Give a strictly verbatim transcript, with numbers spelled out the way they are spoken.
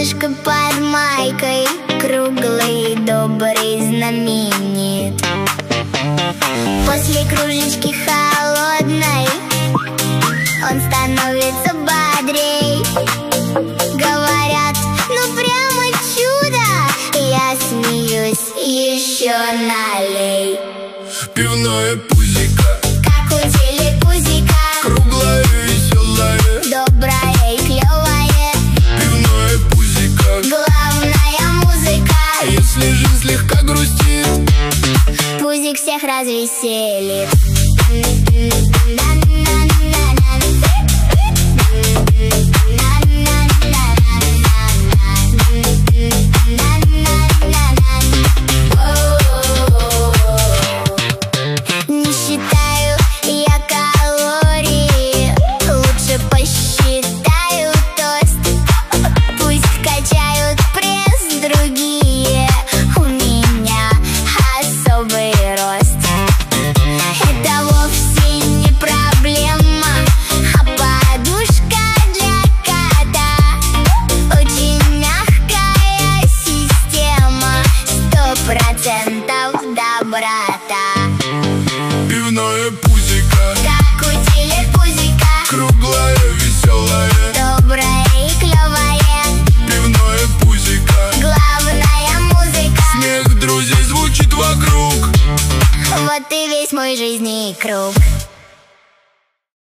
солнышко под майкой, круглый, добрый, знаменит. После кружечки холодной он становится бодрей. Говорят, ну прямо чудо, я смеюсь, еще налей. Пивное пузико, как у телепузика, круглое, веселое, доброе и клевое. Пивное пузико, главная музыка. если жизнь слегка грустит, пузик всех развеселит.